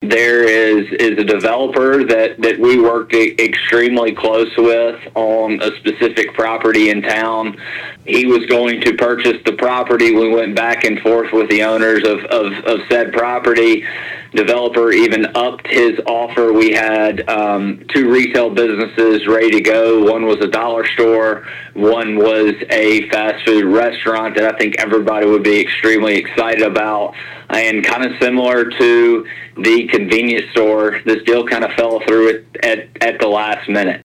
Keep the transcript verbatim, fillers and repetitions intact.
there is is a developer that, that we worked e- extremely close with on a specific property in town. He was going to purchase the property. We went back and forth with the owners of, of, of said property. Developer even upped his offer. We had um, two retail businesses ready to go. One was a dollar store. One was a fast food restaurant that I think everybody would be extremely excited about. And kind of similar to the convenience store, this deal kind of fell through it at, at the last minute.